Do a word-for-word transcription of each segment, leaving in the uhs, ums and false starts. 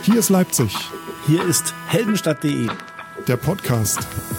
Hier ist Leipzig. Hier ist heldenstadt punkt de. Der Podcast.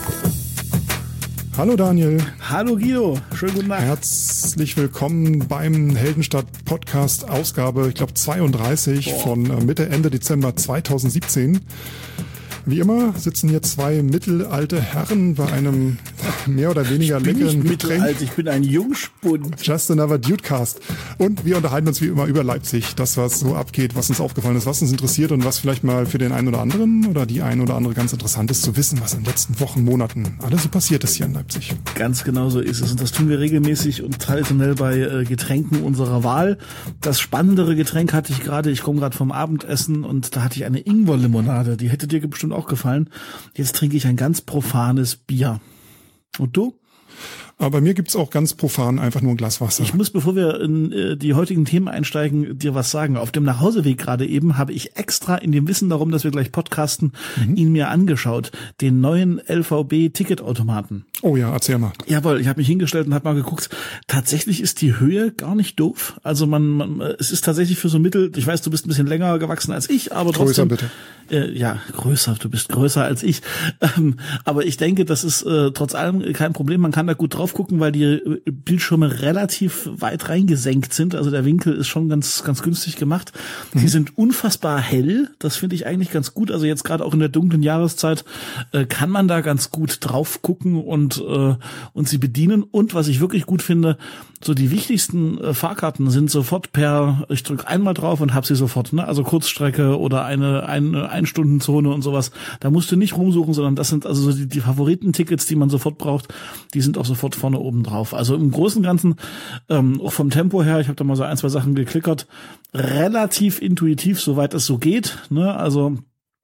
Hallo Daniel. Hallo Guido. Schönen guten Tag. Herzlich willkommen beim Heldenstadt Podcast Ausgabe, ich glaube zweiunddreißig Boah. von Mitte, Ende Dezember zweitausendsiebzehn. Wie immer sitzen hier zwei mittelalte Herren bei einem mehr oder weniger leckeren Getränk. Mittelalt, ich bin ein Jungspund. Just another Dudecast. Und wir unterhalten uns wie immer über Leipzig. Das, was so abgeht, was uns aufgefallen ist, was uns interessiert und was vielleicht mal für den einen oder anderen oder die ein oder andere ganz interessant ist zu wissen, was in den letzten Wochen, Monaten alles so passiert ist hier in Leipzig. Ganz genau so ist es. Und das tun wir regelmäßig und traditionell bei äh, Getränken unserer Wahl. Das spannendere Getränk hatte ich gerade, ich komme gerade vom Abendessen und da hatte ich eine Ingwerlimonade. Die hätte dir bestimmt auch gefallen. Jetzt trinke ich ein ganz profanes Bier. Und du? Aber bei mir gibt's auch ganz profan einfach nur ein Glas Wasser. Ich muss, bevor wir in äh, die heutigen Themen einsteigen, dir was sagen. Auf dem Nachhauseweg gerade eben habe ich extra in dem Wissen darum, dass wir gleich podcasten, mhm. ihn mir angeschaut. Den neuen L V B-Ticketautomaten. Oh ja, erzähl mal. Jawohl, ich habe mich hingestellt und habe mal geguckt. Tatsächlich ist die Höhe gar nicht doof. Also man, man es ist tatsächlich für so Mittel, ich weiß, du bist ein bisschen länger gewachsen als ich, aber trotzdem. Größer bitte. Äh, ja, größer, du bist größer als ich. Ähm, aber ich denke, das ist äh, trotz allem kein Problem. Man kann da gut drauf gucken, weil die Bildschirme relativ weit reingesenkt sind. Also der Winkel ist schon ganz ganz günstig gemacht. Mhm. Sie sind unfassbar hell. Das finde ich eigentlich ganz gut. Also jetzt gerade auch in der dunklen Jahreszeit äh, kann man da ganz gut drauf gucken und äh, und sie bedienen. Und was ich wirklich gut finde, so die wichtigsten äh, Fahrkarten sind sofort per, ich drücke einmal drauf und hab sie sofort. Ne? Also Kurzstrecke oder eine, eine Ein-Stunden-Zone und sowas. Da musst du nicht rumsuchen, sondern das sind also so die, die Favoritentickets, die man sofort braucht. Die sind auch sofort vorne oben drauf. Also im Großen und Ganzen, ähm, auch vom Tempo her, ich habe da mal so ein, zwei Sachen geklickert, relativ intuitiv, soweit es so geht. Ne? Also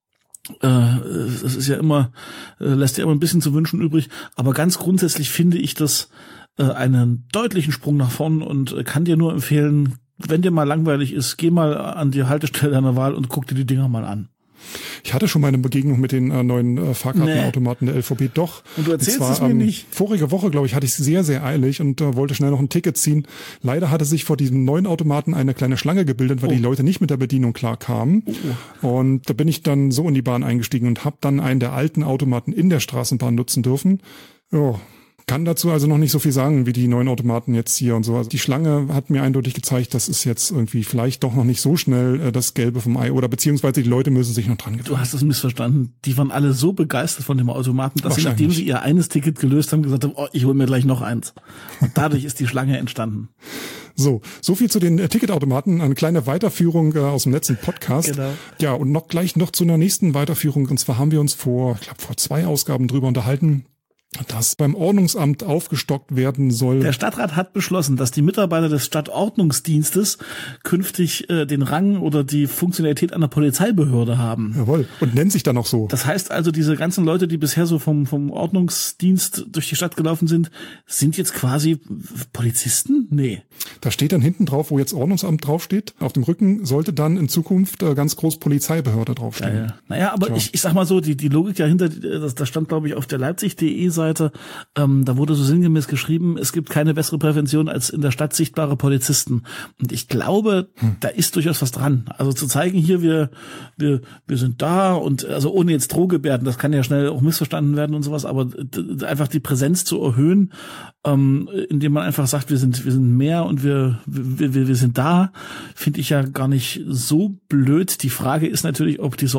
äh, es ist ja immer, äh, lässt ja immer ein bisschen zu wünschen übrig. Aber ganz grundsätzlich finde ich das äh, einen deutlichen Sprung nach vorn und äh, kann dir nur empfehlen, wenn dir mal langweilig ist, geh mal an die Haltestelle deiner Wahl und guck dir die Dinger mal an. Ich hatte schon mal eine Begegnung mit den äh, neuen äh, Fahrkartenautomaten nee. der L V B, doch. Und du erzählst und zwar, es mir ähm, nicht. Vorige Woche, glaube ich, hatte ich es sehr, sehr eilig und äh, wollte schnell noch ein Ticket ziehen. Leider hatte sich vor diesem neuen Automaten eine kleine Schlange gebildet, weil oh. die Leute nicht mit der Bedienung klar kamen. Oh. Und da bin ich dann so in die Bahn eingestiegen und habe dann einen der alten Automaten in der Straßenbahn nutzen dürfen. Ja. Kann dazu also noch nicht so viel sagen, wie die neuen Automaten jetzt hier und so. Also die Schlange hat mir eindeutig gezeigt, das ist jetzt irgendwie vielleicht doch noch nicht so schnell äh, das Gelbe vom Ei oder beziehungsweise die Leute müssen sich noch dran gewöhnen. Du hast das missverstanden. Die waren alle so begeistert von dem Automaten, dass sie, nachdem sie ihr eines Ticket gelöst haben, gesagt haben, oh, ich hole mir gleich noch eins. Und dadurch ist die Schlange entstanden. So, so viel zu den äh, Ticketautomaten. Eine kleine Weiterführung äh, aus dem letzten Podcast. Genau. Ja, und noch gleich noch zu einer nächsten Weiterführung. Und zwar haben wir uns vor, ich glaube, vor zwei Ausgaben drüber unterhalten, dass beim Ordnungsamt aufgestockt werden soll. Der Stadtrat hat beschlossen, dass die Mitarbeiter des Stadtordnungsdienstes künftig äh, den Rang oder die Funktionalität einer Polizeibehörde haben. Jawohl. Und nennt sich dann auch so. Das heißt also, diese ganzen Leute, die bisher so vom vom Ordnungsdienst durch die Stadt gelaufen sind, sind jetzt quasi Polizisten? Nee. Da steht dann hinten drauf, wo jetzt Ordnungsamt draufsteht. Auf dem Rücken sollte dann in Zukunft äh, ganz groß Polizeibehörde draufstehen. Ja, ja. Naja, aber ich, ich sag mal so, die die Logik dahinter, das, das stand, glaube ich, auf der Leipzig punkt de Seite, ähm, da wurde so sinngemäß geschrieben, es gibt keine bessere Prävention als in der Stadt sichtbare Polizisten. Und ich glaube, hm. da ist durchaus was dran. Also zu zeigen, hier, wir wir wir sind da und also ohne jetzt Drohgebärden, das kann ja schnell auch missverstanden werden und sowas, aber d- einfach die Präsenz zu erhöhen, ähm, indem man einfach sagt, wir sind wir sind mehr und wir wir wir, wir sind da, finde ich ja gar nicht so blöd. Die Frage ist natürlich, ob diese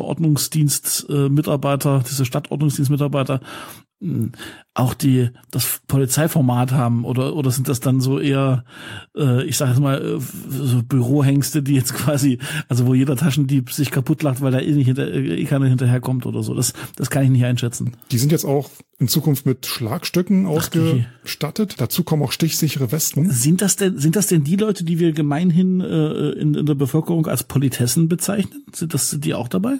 Ordnungsdienstmitarbeiter, äh, diese Stadtordnungsdienstmitarbeiter auch die das Polizeiformat haben oder oder sind das dann so eher äh, ich sage jetzt mal so Bürohengste, die jetzt quasi, also wo jeder Taschendieb sich kaputt lacht, weil da eh nicht hinter, eh keiner hinterherkommt oder so. Das das kann ich nicht einschätzen. Die sind jetzt auch in Zukunft mit Schlagstöcken ausgestattet. Dazu kommen auch stichsichere Westen. Sind das denn sind das denn die Leute, die wir gemeinhin äh, in, in der Bevölkerung als Politessen bezeichnen? Sind das sind die auch dabei?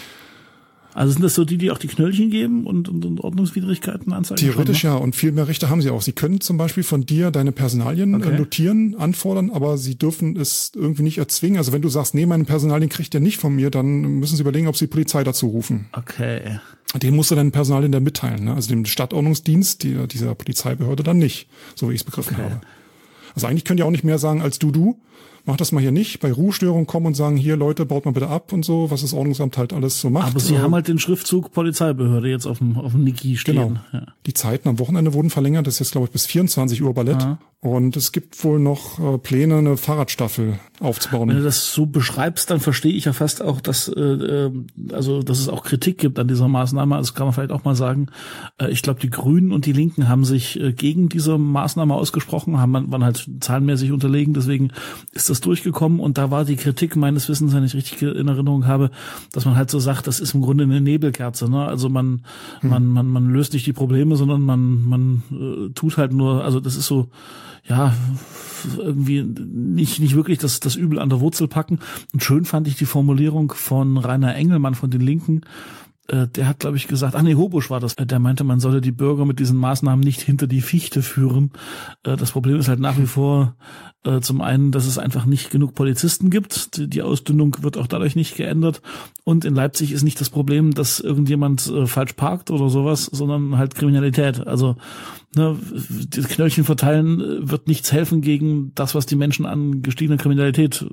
Also sind das so die, die auch die Knöllchen geben und, und, und Ordnungswidrigkeiten anzeigen? Theoretisch schon, ne? Ja, und viel mehr Rechte haben sie auch. Sie können zum Beispiel von dir deine Personalien okay. notieren, anfordern, aber sie dürfen es irgendwie nicht erzwingen. Also wenn du sagst, nee, meine Personalien kriegt ihr nicht von mir, dann müssen sie überlegen, ob sie die Polizei dazu rufen. Okay. Den musst du deinen Personalien dann mitteilen, ne? Also dem Stadtordnungsdienst, die, dieser Polizeibehörde dann nicht, so wie ich es begriffen okay. habe. Also eigentlich könnt ihr auch nicht mehr sagen als du, du, mach das mal hier nicht. Bei Ruhestörung kommen und sagen, hier Leute, baut mal bitte ab und so, was das Ordnungsamt halt alles so macht. Aber sie äh, haben halt den Schriftzug Polizeibehörde jetzt auf dem, auf dem Niki stehen. Genau. Ja. Die Zeiten am Wochenende wurden verlängert, das ist jetzt glaube ich bis vierundzwanzig Uhr Ballett. Ja. Und es gibt wohl noch äh, Pläne, eine Fahrradstaffel aufzubauen. Wenn du das so beschreibst, dann verstehe ich ja fast auch, dass äh, also dass es auch Kritik gibt an dieser Maßnahme. Also kann man vielleicht auch mal sagen, äh, ich glaube, die Grünen und die Linken haben sich äh, gegen diese Maßnahme ausgesprochen, haben waren halt zahlenmäßig unterlegen, deswegen ist das durchgekommen. Und da war die Kritik meines Wissens, wenn ich richtig in Erinnerung habe, dass man halt so sagt, das ist im Grunde eine Nebelkerze. Ne? Also man hm. man man man löst nicht die Probleme, sondern man man äh, tut halt nur, also das ist so ja, irgendwie nicht nicht wirklich das das Übel an der Wurzel packen. Und schön fand ich die Formulierung von Rainer Engelmann von den Linken. Äh, der hat, glaube ich, gesagt, ach nee, Hobusch war das. Der meinte, man solle die Bürger mit diesen Maßnahmen nicht hinter die Fichte führen. Äh, das Problem ist halt nach wie vor äh, zum einen, dass es einfach nicht genug Polizisten gibt. Die, die Ausdünnung wird auch dadurch nicht geändert. Und in Leipzig ist nicht das Problem, dass irgendjemand äh, falsch parkt oder sowas, sondern halt Kriminalität. Also ne, das Knöllchen verteilen wird nichts helfen gegen das, was die Menschen an gestiegener Kriminalität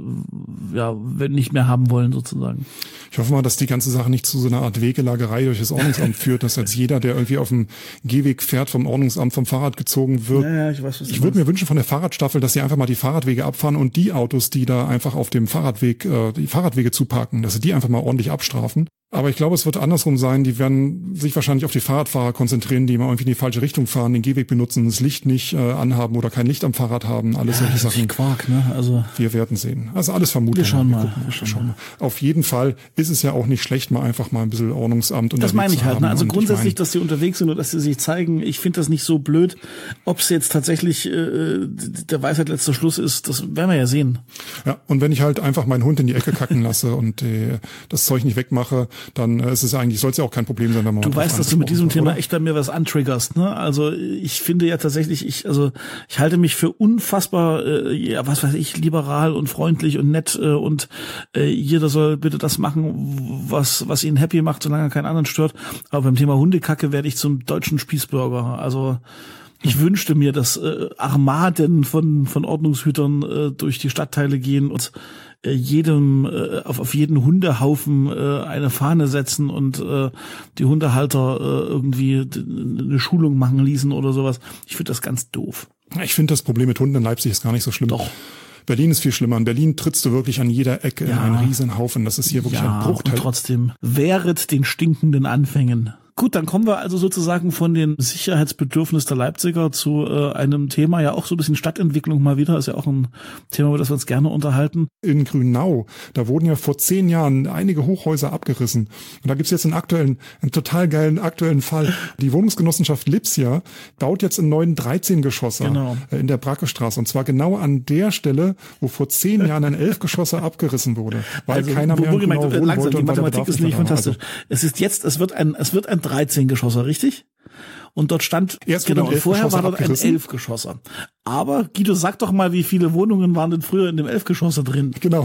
ja nicht mehr haben wollen sozusagen. Ich hoffe mal, dass die ganze Sache nicht zu so einer Art Wegelagerei durch das Ordnungsamt führt, dass jetzt jeder, der irgendwie auf dem Gehweg fährt, vom Ordnungsamt vom Fahrrad gezogen wird. Ja, ja, ich weiß, was du ich würde mir wünschen von der Fahrradstaffel, dass sie einfach mal die Fahrradwege abfahren und die Autos, die da einfach auf dem Fahrradweg, äh, die Fahrradwege zuparken, dass sie die einfach mal ordentlich abstrafen. Aber ich glaube, es wird andersrum sein. Die werden sich wahrscheinlich auf die Fahrradfahrer konzentrieren, die mal irgendwie in die falsche Richtung fahren, den Gehweg benutzen, das Licht nicht äh, anhaben oder kein Licht am Fahrrad haben. Alles ja, solche Sachen. Quark, ne? Also wir werden sehen. Also alles Vermutungen. Wir schauen mal. Wir wir schauen mal. Auf jeden Fall ist es ja auch nicht schlecht, mal einfach mal ein bisschen Ordnungsamt unterwegs Das meine ich halt. Ne? Also grundsätzlich, ich mein, dass sie unterwegs sind und dass sie sich zeigen. Ich finde das nicht so blöd. Ob es jetzt tatsächlich äh, der Weisheit letzter Schluss ist, das werden wir ja sehen. Ja, und wenn ich halt einfach meinen Hund in die Ecke kacken lasse und äh, das Zeug nicht wegmache, dann äh, ist es ja eigentlich soll es ja auch kein Problem sein, wenn man du weißt, dass du mit diesem wird, Thema oder? echt bei mir was antriggerst, ne? Also ich finde ja tatsächlich, ich also ich halte mich für unfassbar, äh, ja was weiß ich, liberal und freundlich und nett äh, und äh, jeder soll bitte das machen, was was ihn happy macht, solange er keinen anderen stört. Aber beim Thema Hundekacke werde ich zum deutschen Spießbürger. Also ich hm. wünschte mir, dass äh, Armaden von von Ordnungshütern äh, durch die Stadtteile gehen und äh, jedem äh, auf auf jeden Hundehaufen äh, eine Fahne setzen und äh, die Hundehalter äh, irgendwie eine Schulung machen ließen oder sowas. Ich finde das ganz doof. Ich finde das Problem mit Hunden in Leipzig ist gar nicht so schlimm. Doch. Berlin ist viel schlimmer. In Berlin trittst du wirklich an jeder Ecke ja. in einen riesen Haufen. Das ist hier wirklich ja, ein Bruchteil. Und trotzdem wehret den stinkenden Anfängen. Gut, dann kommen wir also sozusagen von den Sicherheitsbedürfnissen der Leipziger zu äh, einem Thema, ja auch so ein bisschen Stadtentwicklung mal wieder, ist ja auch ein Thema, über das wir uns gerne unterhalten. In Grünau, da wurden ja vor zehn Jahren einige Hochhäuser abgerissen. Und da gibt's jetzt einen aktuellen, einen total geilen aktuellen Fall. Die Wohnungsgenossenschaft Lipsia baut jetzt einen neuen dreizehn-Geschosser genau. in der Brackestraße. Und zwar genau an der Stelle, wo vor zehn Jahren ein elf-Geschosser abgerissen wurde. Weil also, keiner mehr wo, wo in Grünau wohnen langsam, wollte. Die Mathematik ist nicht fantastisch. Also, es ist jetzt, es wird ein, es wird ein dreizehn-Geschosser, richtig? Und dort stand, Erst genau, und vorher war dort abgerissen. ein elf-Geschosser. Aber Guido, sag doch mal, wie viele Wohnungen waren denn früher in dem elf-Geschosser drin? Genau.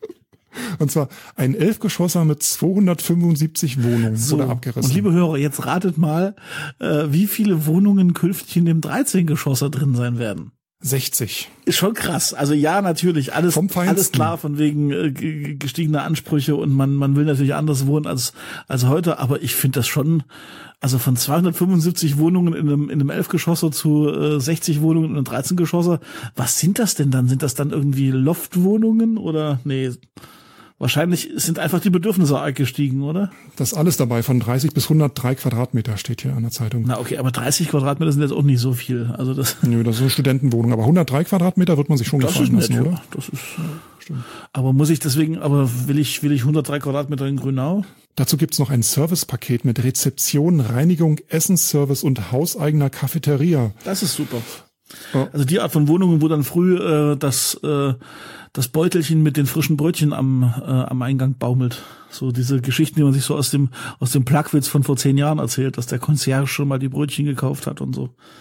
Und zwar ein elf-Geschosser mit zweihundertfünfundsiebzig Wohnungen so, wurde abgerissen. Und liebe Hörer, jetzt ratet mal, äh, wie viele Wohnungen künftig in dem dreizehn-Geschosser drin sein werden. sechzig. Ist schon krass. Also ja, natürlich, alles, alles klar von wegen äh, gestiegener Ansprüche und man man will natürlich anders wohnen als als heute, aber ich finde das schon, also von zweihundertfünfundsiebzig Wohnungen in einem in einem Elfgeschosser zu äh, sechzig Wohnungen in einem dreizehngeschosser, was sind das denn dann? Sind das dann irgendwie Loftwohnungen oder nee? Wahrscheinlich sind einfach die Bedürfnisse arg gestiegen, oder? Das ist alles dabei, von dreißig bis hundertdrei Quadratmeter steht hier an der Zeitung. Na okay, aber dreißig Quadratmeter sind jetzt auch nicht so viel. Also das. Nö, das ist eine Studentenwohnung, aber hundertdrei Quadratmeter wird man sich schon das gefallen ist nett, lassen, ja. oder? Das ist, stimmt. Aber muss ich deswegen, aber will ich, will ich hundertdrei Quadratmeter in Grünau? Dazu gibt's noch ein Servicepaket mit Rezeption, Reinigung, Essensservice und hauseigener Cafeteria. Das ist super. Ja. Also die Art von Wohnungen, wo dann früh äh, das äh, das Beutelchen mit den frischen Brötchen am äh, am Eingang baumelt. So diese Geschichten, die man sich so aus dem aus dem Plagwitz von vor zehn Jahren erzählt, dass der Concierge schon mal die Brötchen gekauft hat und so.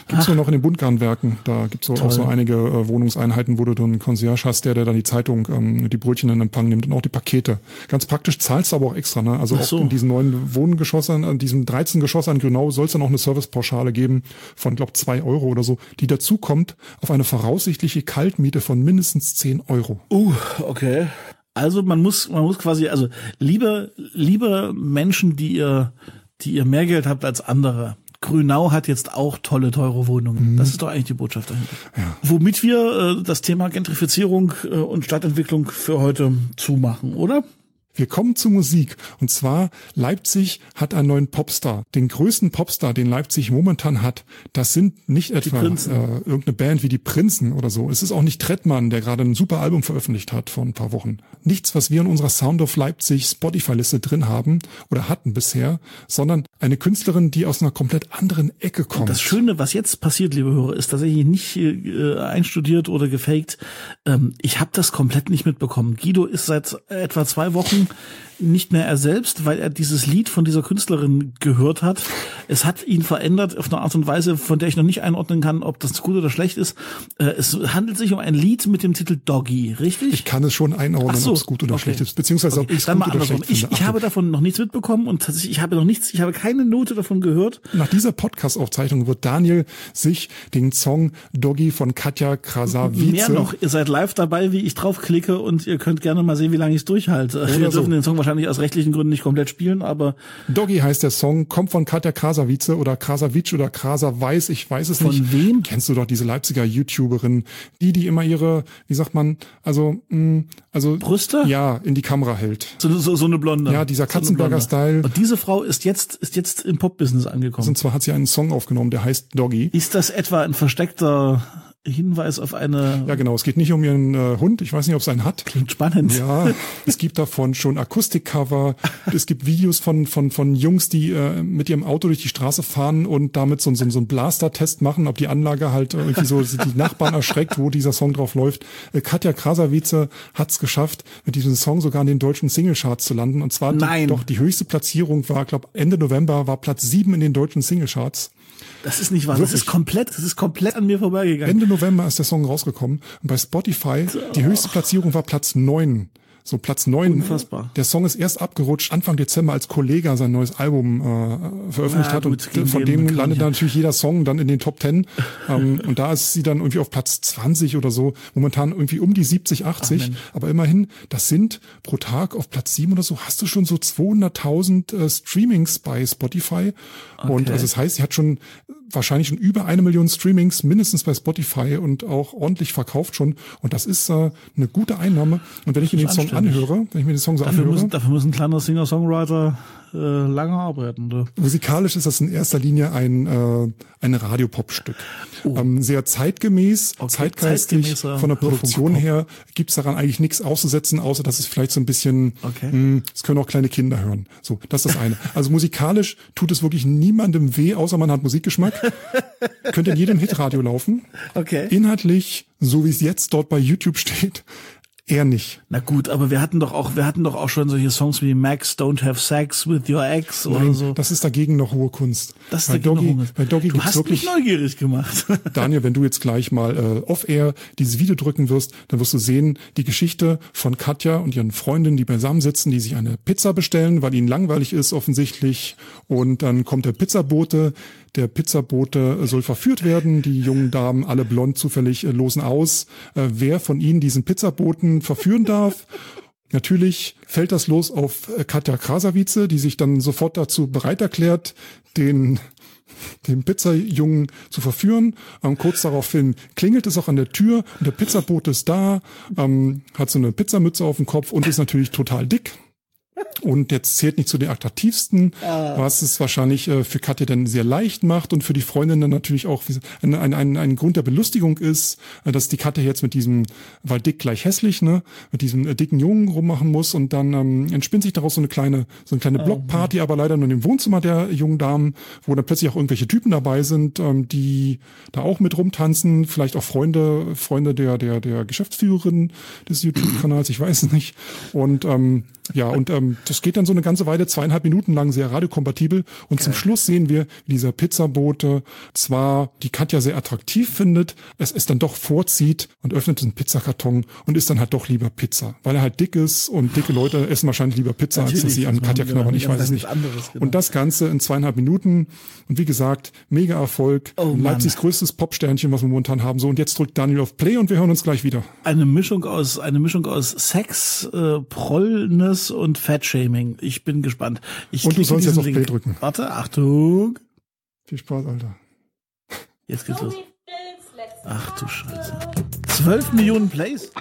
Gibt's nur noch in den Buntgarnwerken. Da gibt's so auch so einige äh, Wohnungseinheiten, wo du dann einen Concierge hast, der, der dann die Zeitung, ähm, die Brötchen in Empfang nimmt und auch die Pakete. Ganz praktisch, zahlst du aber auch extra. Ne? Also so. auch in diesen neuen Wohngeschossen, an diesem dreizehn Geschoss an Grünau soll es dann auch eine Servicepauschale geben von, glaub, zwei Euro oder so, die dazu kommt auf eine voraussichtliche Kaltmiete von mindestens zehn Euro. Uh, okay. Also man muss, man muss quasi, also lieber, lieber Menschen, die ihr, die ihr mehr Geld habt als andere. Grünau hat jetzt auch tolle, teure Wohnungen. Mhm. Das ist doch eigentlich die Botschaft dahinter. Ja. Womit wir äh, das Thema Gentrifizierung äh, und Stadtentwicklung für heute zumachen, oder? Wir kommen zu Musik. Und zwar, Leipzig hat einen neuen Popstar. Den größten Popstar, den Leipzig momentan hat, das sind nicht etwa äh, irgendeine Band wie die Prinzen oder so. Es ist auch nicht Trettmann, der gerade ein super Album veröffentlicht hat vor ein paar Wochen. Nichts, was wir in unserer Sound of Leipzig Spotify-Liste drin haben oder hatten bisher, sondern eine Künstlerin, die aus einer komplett anderen Ecke kommt. Und das Schöne, was jetzt passiert, liebe Hörer, ist tatsächlich nicht äh, einstudiert oder gefaked. Ähm, ich habe das komplett nicht mitbekommen. Guido ist seit etwa zwei Wochen nicht mehr er selbst, weil er dieses Lied von dieser Künstlerin gehört hat. Es hat ihn verändert auf eine Art und Weise, von der ich noch nicht einordnen kann, ob das gut oder schlecht ist. Es handelt sich um ein Lied mit dem Titel Doggy, richtig? Ich kann es schon einordnen, so, ob es gut oder okay. schlecht ist, beziehungsweise okay. ob ich es gut oder schlecht ich, finde. Ich habe davon noch nichts mitbekommen und tatsächlich, ich habe noch nichts, ich habe keine Note davon gehört. Nach dieser Podcast-Aufzeichnung wird Daniel sich den Song Doggy von Katja Krasavice... Mehr noch, ihr seid live dabei, wie ich draufklicke und ihr könnt gerne mal sehen, wie lange ich es durchhalte. Oder Wir dürfen so. den Song wahrscheinlich aus rechtlichen Gründen nicht komplett spielen, aber... Doggy heißt der Song, kommt von Katja Krasavice oder Krasavice oder Krasavice, ich weiß es von nicht. Von wem? Kennst du doch diese Leipziger YouTuberin, die, die immer ihre, wie sagt man, also, mh, also... Brüste? Ja, in die Kamera hält. So, so, so eine Blonde. Ja, dieser Katzenberger-Style. Und diese Frau ist jetzt, ist jetzt im Pop-Business angekommen. Und zwar hat sie einen Song aufgenommen, der heißt Doggy. Ist das etwa ein versteckter Hinweis auf eine... Ja, genau. Es geht nicht um ihren äh, Hund. Ich weiß nicht, ob es einen hat. Klingt spannend. Ja, es gibt davon schon Akustikcover. Es gibt Videos von von von Jungs, die äh, mit ihrem Auto durch die Straße fahren und damit so, so, so einen Blaster-Test machen, ob die Anlage halt irgendwie so die Nachbarn erschreckt, wo dieser Song drauf läuft. Äh, Katja Krasavice hat es geschafft, mit diesem Song sogar in den deutschen Singlecharts zu landen. Und zwar Nein. Die, doch die höchste Platzierung war, glaube Ende November, war Platz sieben in den deutschen Singlecharts. Das ist nicht wahr. Wirklich? Das ist komplett, das ist komplett an mir vorbeigegangen. Ende November ist der Song rausgekommen. Und bei Spotify, die höchste Platzierung war Platz neun. So Platz neun. Unfassbar. Der Song ist erst abgerutscht Anfang Dezember, als Kollega sein neues Album äh, veröffentlicht ja, hat. Gut, und von dem landet ja. dann natürlich jeder Song dann in den Top Ten. ähm, und da ist sie dann irgendwie auf Platz zwanzig oder so. Momentan irgendwie um die siebzig, achtzig. Ach, aber immerhin, das sind pro Tag auf Platz sieben oder so, hast du schon so zweihunderttausend äh, Streamings bei Spotify. Okay. Und also das heißt, sie hat schon wahrscheinlich schon über eine Million Streamings mindestens bei Spotify und auch ordentlich verkauft schon. Und das ist äh, eine gute Einnahme. Und wenn ich mir den Song anhöre, wenn ich mir den Song so dafür anhöre... Müssen, dafür muss ein kleiner Singer-Songwriter äh, lange arbeiten. Oder? Musikalisch ist das in erster Linie ein äh, ein Radiopop-Stück. Oh. Ähm, sehr zeitgemäß, okay, zeitgeistig, von der Produktion her gibt's daran eigentlich nichts auszusetzen, außer dass es vielleicht so ein bisschen, okay. mh, es können auch kleine Kinder hören. So, das ist das eine. Also musikalisch tut es wirklich niemandem weh, außer man hat Musikgeschmack. Könnte in jedem Hitradio laufen. Okay. Inhaltlich, so wie es jetzt dort bei YouTube steht, eher nicht. Na gut, aber wir hatten doch auch, wir hatten doch auch schon solche Songs wie Max Don't Have Sex with Your Ex oder Nein, so. Das ist dagegen noch hohe Kunst. Das ist bei dagegen Doggy, noch hohe Kunst. Bei Doggy du hast wirklich, mich neugierig gemacht. Daniel, wenn du jetzt gleich mal äh, off-air dieses Video drücken wirst, dann wirst du sehen, die Geschichte von Katja und ihren Freundinnen, die beisammen sitzen, die sich eine Pizza bestellen, weil ihnen langweilig ist offensichtlich. Und dann kommt der Pizzabote. Der Pizzabote soll verführt werden. Die jungen Damen, alle blond zufällig, äh, losen aus, äh, wer von ihnen diesen Pizzaboten verführen darf. Natürlich fällt das los auf äh, Katja Krasavice, die sich dann sofort dazu bereit erklärt, den den Pizzajungen zu verführen. Ähm, kurz daraufhin klingelt es auch an der Tür und der Pizzabote ist da, ähm, hat so eine Pizzamütze auf dem Kopf und ist natürlich total dick. Und jetzt zählt nicht zu den attraktivsten, ah. was es wahrscheinlich äh, für Katja dann sehr leicht macht und für die Freundin dann natürlich auch ein, ein, ein, ein Grund der Belustigung ist, äh, dass die Katja jetzt mit diesem, weil dick gleich hässlich, ne, mit diesem äh, dicken Jungen rummachen muss und dann ähm, entspinnt sich daraus so eine kleine, so eine kleine oh. Blockparty, aber leider nur im Wohnzimmer der jungen Damen, wo dann plötzlich auch irgendwelche Typen dabei sind, ähm, die da auch mit rumtanzen, vielleicht auch Freunde, Freunde der der der Geschäftsführerin des YouTube-Kanals, ich weiß es nicht. Und ähm, ja, und ähm, das geht dann so eine ganze Weile, zweieinhalb Minuten lang, sehr radiokompatibel. Und Geil. Zum Schluss sehen wir, wie dieser Pizzabote zwar die Katja sehr attraktiv findet, es es dann doch vorzieht und öffnet einen Pizzakarton und isst dann halt doch lieber Pizza. Weil er halt dick ist und dicke Leute essen wahrscheinlich lieber Pizza, Natürlich, als dass sie an Katja knabbern. Ich weiß es nicht. Anderes, genau. Und das Ganze in zweieinhalb Minuten. Und wie gesagt, mega Erfolg. Oh, Leipzigs größtes Popsternchen, was wir momentan haben. So, und jetzt drückt Daniel auf Play und wir hören uns gleich wieder. Eine Mischung aus, eine Mischung aus Sex, äh, Prollness und Fatshaming. Ich bin gespannt. Ich und du sollst jetzt auf Play drücken. Warte, Achtung. Viel Spaß, Alter. Jetzt geht's los. Ach du Scheiße. Zwölf Millionen Plays?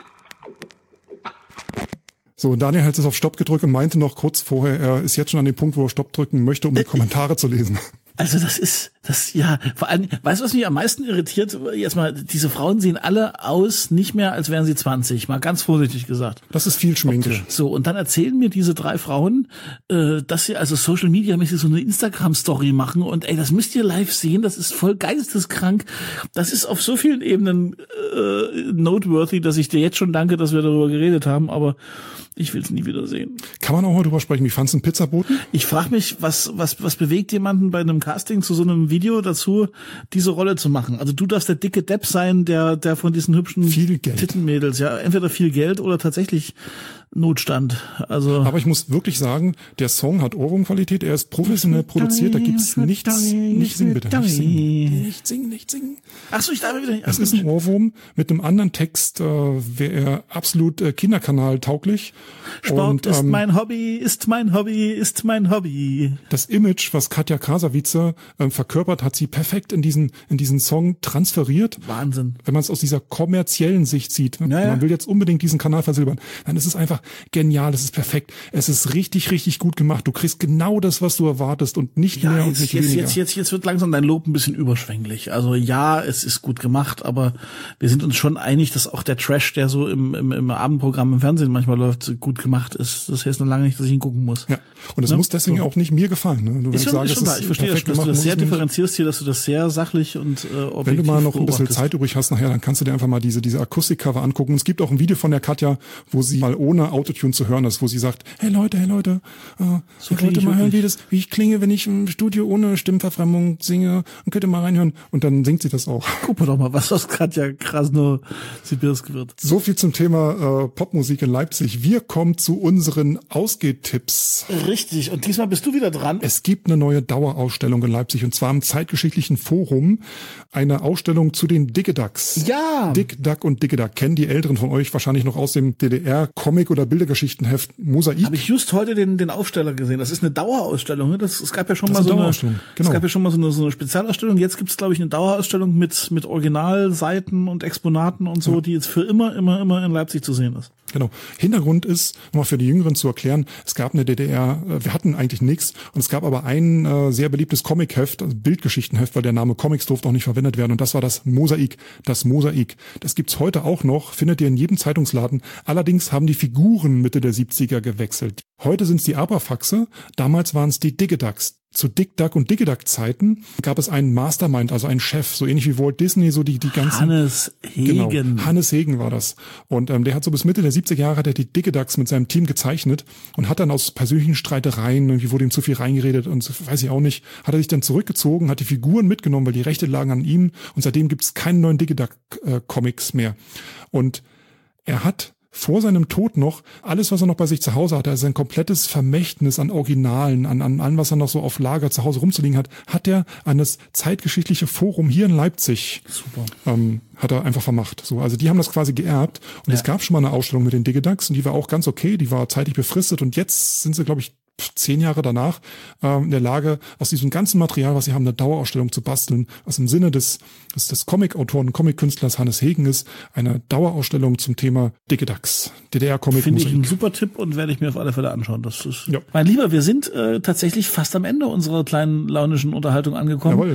So, Daniel hat es auf Stopp gedrückt und meinte noch kurz vorher, er ist jetzt schon an dem Punkt, wo er Stopp drücken möchte, um die Kommentare zu lesen. Also das ist, das, ja, vor allem, weißt du, was mich am meisten irritiert? Jetzt mal, diese Frauen sehen alle aus, nicht mehr, als wären sie zwanzig, mal ganz vorsichtig gesagt. Das ist viel Schminke. Optisch. So, und dann erzählen mir diese drei Frauen, äh, dass sie also Social Media mäßig so eine Instagram-Story machen und ey, das müsst ihr live sehen, das ist voll geisteskrank. Das ist auf so vielen Ebenen äh, noteworthy, dass ich dir jetzt schon danke, dass wir darüber geredet haben, aber ich will es nie wieder sehen. Kann man auch mal drüber sprechen, wie fandst du den Pizzaboten? Ich frage mich, was, was, was bewegt jemanden bei einem Casting zu so einem Video dazu, diese Rolle zu machen? Also du darfst der dicke Depp sein, der, der von diesen hübschen viel Geld. Tittenmädels, ja, entweder viel Geld oder tatsächlich Notstand. Also. Aber ich muss wirklich sagen, der Song hat Ohrwurmqualität, er ist professionell produziert, da gibt's nichts, nicht singen bitte, nicht singen, nicht singen, nicht singen. Ach so, ich darf wieder. Es ist ein Ohrwurm mit einem anderen Text, äh, wäre er absolut äh, Kinderkanal tauglich. Sport und, ist ähm, mein Hobby, ist mein Hobby, ist mein Hobby. Das Image, was Katja Krasavice äh, verkörpert, hat sie perfekt in diesen in diesen Song transferiert. Wahnsinn. Wenn man es aus dieser kommerziellen Sicht sieht, ne? Naja. Man will jetzt unbedingt diesen Kanal versilbern, dann ist es einfach genial, es ist perfekt, es ist richtig, richtig gut gemacht. Du kriegst genau das, was du erwartest und nicht ja, mehr jetzt, und nicht jetzt, weniger. Jetzt, jetzt, jetzt wird langsam dein Lob ein bisschen überschwänglich. Also ja, es ist gut gemacht, aber wir sind uns schon einig, dass auch der Trash, der so im, im, im Abendprogramm im Fernsehen manchmal läuft, gut gemacht ist. Das heißt noch lange nicht, dass ich ihn gucken muss. Ja, und es ne? muss deswegen so. auch nicht mir gefallen. Ne? Du, ist schon, sagst, ist schon da. Ich verstehe, dass du das sehr differenzierst hier, dass du das sehr sachlich und äh, objektiv Wenn du mal noch ein bisschen Zeit übrig hast nachher, dann kannst du dir einfach mal diese diese Akustikcover angucken. Und es gibt auch ein Video von der Katja, wo sie mal ohne Autotune zu hören ist, wo sie sagt, hey Leute, hey Leute, äh, so ihr wollt mal hören, wie, das, wie ich klinge, wenn ich im Studio ohne Stimmverfremdung singe, und könnt ihr mal reinhören. Und dann singt sie das auch. Guck mal doch mal, was aus Katja Krasno-Sibirsk wird. So viel zum Thema äh, Popmusik in Leipzig. Wir kommen zu unseren Ausgehtipps. Richtig, und diesmal bist du wieder dran. Es gibt eine neue Dauerausstellung in Leipzig, und zwar im Zeitgeschichtlichen Forum. Eine Ausstellung zu den Dickeducks. Ja! Dick, Duck und Dickeduck. Kennen die Älteren von euch wahrscheinlich noch aus dem D D R-Comic- oder Bildergeschichtenheft Mosaik. Habe ich just heute den, den Aufsteller gesehen. Das ist eine Dauerausstellung. Ne? Das, es gab ja schon das mal so eine, genau. es gab ja schon mal so eine, so eine Spezialausstellung. Jetzt gibt's, glaube ich, eine Dauerausstellung mit, mit Originalseiten und Exponaten und so, ja. die jetzt für immer, immer, immer in Leipzig zu sehen ist. Genau. Hintergrund ist, nochmal für die Jüngeren zu erklären, es gab eine D D R, wir hatten eigentlich nichts, und es gab aber ein äh, sehr beliebtes Comicheft, also Bildgeschichtenheft, weil der Name Comics durfte auch nicht verwendet werden, und das war das Mosaik. Das Mosaik. Das gibt's heute auch noch, findet ihr in jedem Zeitungsladen. Allerdings haben die Figuren Mitte der siebziger gewechselt. Heute sind's die Abrafaxe, damals waren es die Dickeducks. Zu Dick Duck und Dickeduck Zeiten gab es einen Mastermind, also einen Chef, so ähnlich wie Walt Disney, so die die ganzen. Hannes Hegen. Genau, Hannes Hegen war das. Und ähm, der hat so bis Mitte der siebziger Jahre hat er die Dickeducks mit seinem Team gezeichnet und hat dann aus persönlichen Streitereien, irgendwie wurde ihm zu viel reingeredet und so, weiß ich auch nicht, hat er sich dann zurückgezogen, hat die Figuren mitgenommen, weil die Rechte lagen an ihm, und seitdem gibt es keine neuen Dickeduck-Comics mehr. Und er hat vor seinem Tod noch alles, was er noch bei sich zu Hause hatte, also sein komplettes Vermächtnis an Originalen, an, an allem, was er noch so auf Lager zu Hause rumzuliegen hat, hat er an das zeitgeschichtliche Forum hier in Leipzig, Super. Ähm, hat er einfach vermacht. So, also die haben das quasi geerbt, und ja. es gab schon mal eine Ausstellung mit den Dickeducks, und die war auch ganz okay, die war zeitlich befristet, und jetzt sind sie, glaube ich, zehn Jahre danach ähm, in der Lage, aus diesem ganzen Material, was sie haben, eine Dauerausstellung zu basteln, was im Sinne des, des, des Comic-Autoren, Comic-Künstlers Hannes Hegen ist, eine Dauerausstellung zum Thema Dickeducks, D D R-Comic. Finde ich einen super Tipp und werde ich mir auf alle Fälle anschauen. Das ist, ja. Mein Lieber, wir sind äh, tatsächlich fast am Ende unserer kleinen launischen Unterhaltung angekommen. Jawohl.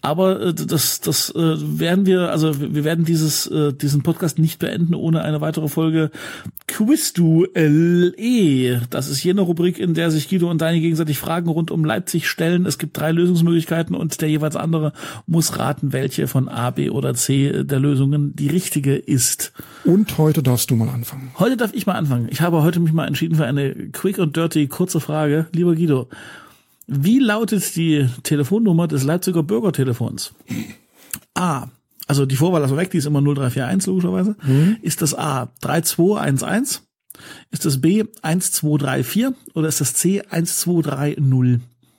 Aber äh, das das äh, werden wir, also wir werden dieses äh, diesen Podcast nicht beenden ohne eine weitere Folge Quizduell. Das ist jene Rubrik, in der sich Guido und Dani gegenseitig Fragen rund um Leipzig stellen. Es gibt drei Lösungsmöglichkeiten und der jeweils andere muss raten, welche von A, B oder C der Lösungen die richtige ist. Und heute darfst du mal anfangen. Heute darf ich mal anfangen. Ich habe heute mich mal entschieden für eine quick und dirty kurze Frage. Lieber Guido, wie lautet die Telefonnummer des Leipziger Bürgertelefons? A, also die Vorwahl lassen wir weg, die ist immer null drei vier eins logischerweise. Mhm. Ist das A drei zwei eins eins? Ist das B eins zwei drei vier oder ist das C eins zwei drei null?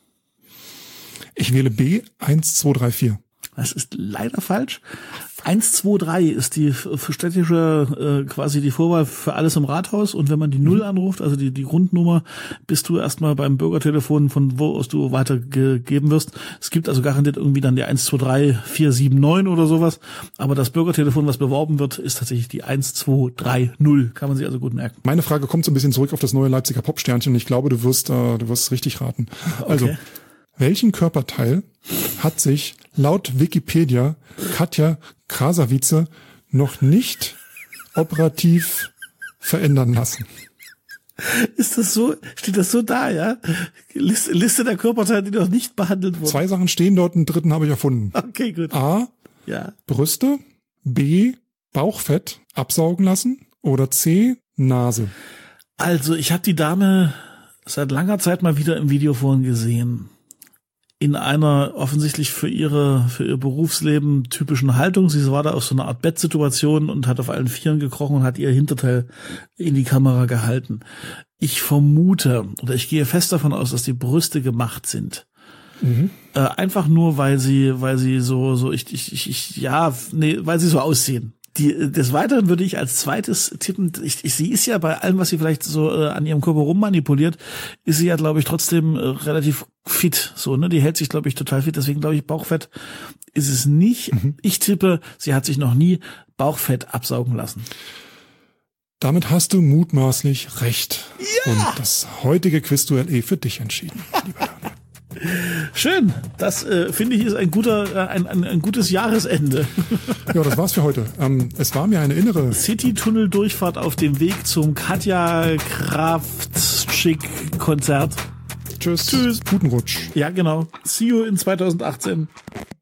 Ich wähle B eins zwei drei vier. Das ist leider falsch. eins zwei drei ist die städtische, äh, quasi die Vorwahl für alles im Rathaus. Und wenn man die Null anruft, also die, die Grundnummer, bist du erstmal beim Bürgertelefon, von wo aus du weitergegeben wirst. Es gibt also garantiert irgendwie dann die eins zwei drei vier sieben neun oder sowas. Aber das Bürgertelefon, was beworben wird, ist tatsächlich die eins zwei drei null. Kann man sich also gut merken. Meine Frage kommt so ein bisschen zurück auf das neue Leipziger Popsternchen. Und ich glaube, du wirst, äh, du wirst richtig raten. Okay. Also, welchen Körperteil hat sich laut Wikipedia Katja Krasavice noch nicht operativ verändern lassen? Ist das so? Steht das so da, ja? Liste, Liste der Körperteile, die noch nicht behandelt wurden. Zwei Sachen stehen dort, einen dritten habe ich erfunden. Okay, gut. A, ja. Brüste, B, Bauchfett absaugen lassen oder C, Nase. Also, ich habe die Dame seit langer Zeit mal wieder im Video vorhin gesehen. In einer offensichtlich für ihre für ihr Berufsleben typischen Haltung. Sie war da auf so einer Art Bettsituation und hat auf allen Vieren gekrochen und hat ihr Hinterteil in die Kamera gehalten. Ich vermute oder ich gehe fest davon aus, dass die Brüste gemacht sind. Mhm. Äh, einfach nur, weil sie weil sie so so ich ich ich, ich ja nee weil sie so aussehen. Die, des Weiteren würde ich als zweites tippen, ich, ich, sie ist ja bei allem, was sie vielleicht so äh, an ihrem Körper rummanipuliert, ist sie ja, glaube ich, trotzdem äh, relativ fit, so, ne, die hält sich, glaube ich, total fit, deswegen glaube ich, Bauchfett ist es nicht. Mhm. Ich tippe, sie hat sich noch nie Bauchfett absaugen lassen. Damit hast du mutmaßlich recht. Ja! Und das heutige Quizduell eh für dich entschieden, lieber Daniel. Schön, das äh, finde ich ist ein guter, äh, ein, ein, ein gutes Jahresende. Ja, das war's für heute. Ähm, es war mir eine innere City-Tunnel-Durchfahrt auf dem Weg zum Katja Kraftschick-Konzert. Tschüss. Tschüss. Guten Rutsch. Ja, genau. See you in zwanzig achtzehn.